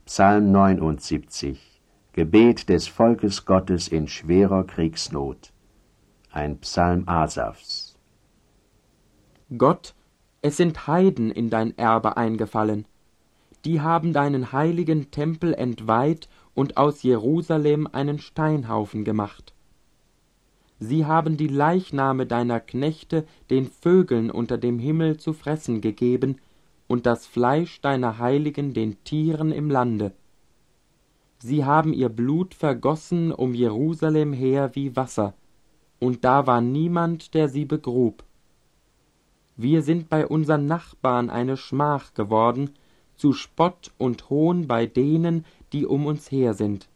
Psalm 79, Gebet des Volkes Gottes in schwerer Kriegsnot. Ein Psalm Asafs. Gott, es sind Heiden in dein Erbe eingefallen. Die haben deinen heiligen Tempel entweiht und aus Jerusalem einen Steinhaufen gemacht. Sie haben die Leichname deiner Knechte den Vögeln unter dem Himmel zu fressen gegeben und das Fleisch deiner Heiligen den Tieren im Lande. Sie haben ihr Blut vergossen um Jerusalem her wie Wasser, und da war niemand, der sie begrub. Wir sind bei unseren Nachbarn eine Schmach geworden, zu Spott und Hohn bei denen, die um uns her sind.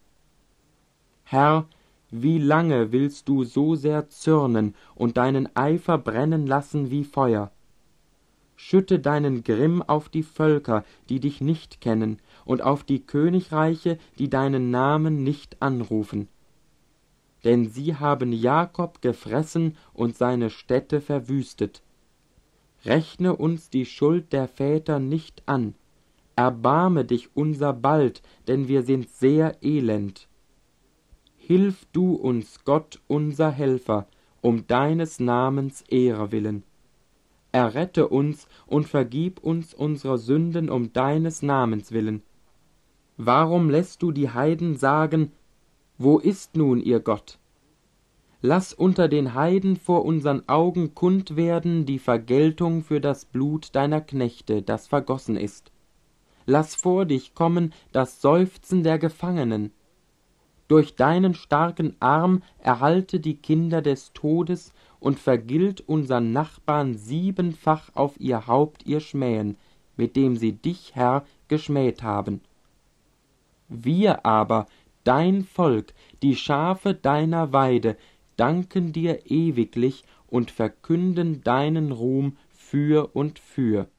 Herr, wie lange willst du so sehr zürnen und deinen Eifer brennen lassen wie Feuer? Schütte deinen Grimm auf die Völker, die dich nicht kennen, und auf die Königreiche, die deinen Namen nicht anrufen. Denn sie haben Jakob gefressen und seine Städte verwüstet. Rechne uns die Schuld der Väter nicht an. Erbarme dich unser bald, denn wir sind sehr elend. Hilf du uns, Gott, unser Helfer, um deines Namens Ehre willen. Errette uns und vergib uns unsere Sünden um deines Namens willen. Warum lässt du die Heiden sagen, wo ist nun ihr Gott? Lass unter den Heiden vor unseren Augen kund werden die Vergeltung für das Blut deiner Knechte, das vergossen ist. Lass vor dich kommen das Seufzen der Gefangenen. Durch deinen starken Arm erhalte die Kinder des Todes und vergilt unseren Nachbarn 7-fach auf ihr Haupt ihr Schmähen, mit dem sie dich, Herr, geschmäht haben. Wir aber, dein Volk, die Schafe deiner Weide, danken dir ewiglich und verkünden deinen Ruhm für und für.